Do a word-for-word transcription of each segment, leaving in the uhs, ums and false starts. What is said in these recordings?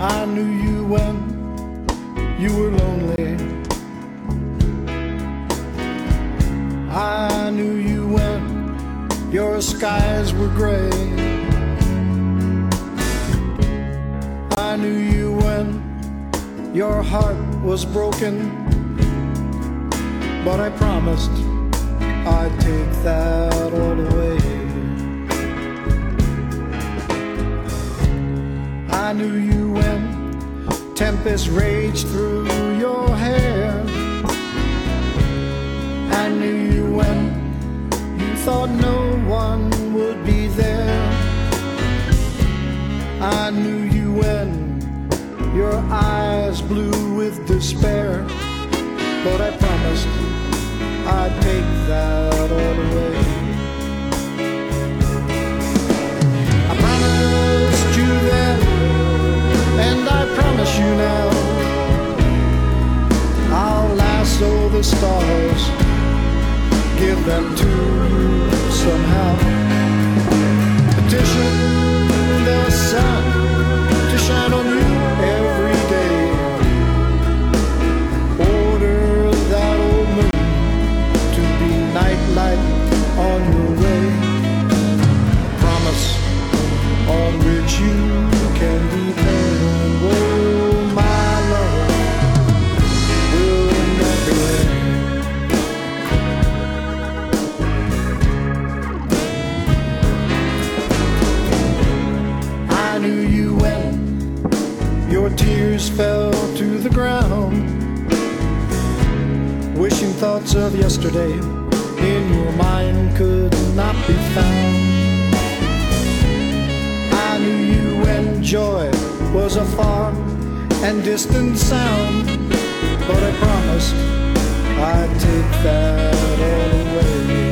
I knew you when you were lonely. I knew you when your skies were gray. I knew you when your heart was broken. But I promised I'd take that all away. I knew you when tempests raged through your hair. I knew you when you thought no one would be there. I knew you when your eyes blew with despair. But I promised I'd take that all away. I promised you then, and I promise you now, I'll lasso the stars, give them to you somehow. Petition the sun to shine on you every day. Order that old moon to be nightlight on your way. Promise on which you can depend. Oh, my love will never end. I knew you when your tears fell to the ground, wishing thoughts of yesterday in your mind could not be found. I knew you when joy was a far and distant sound. But I promised I'd take that all away.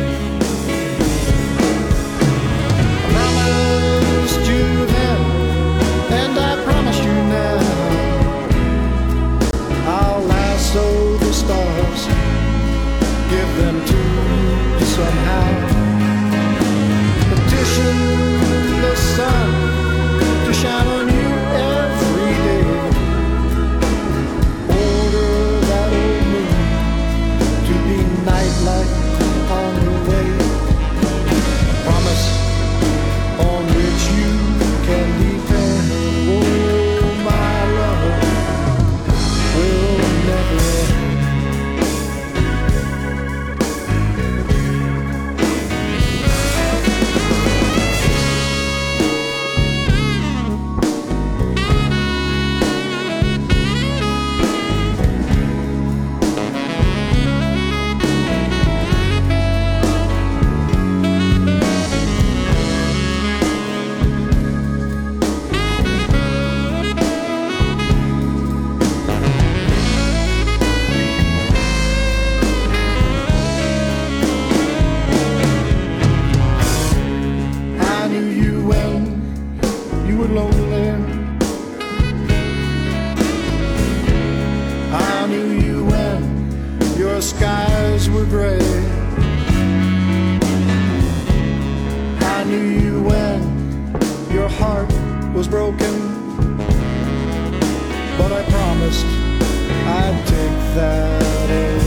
I promised you then, and I promise you now, I'll lasso the stars, give them to you somehow. Petition the sun to shine on you every day. Order that old moon to be nightlight on the way. Promise on which you can depend. Oh, my love will never end. Lonely. I knew you when your skies were gray. I knew you when your heart was broken. But I promised I'd take that away.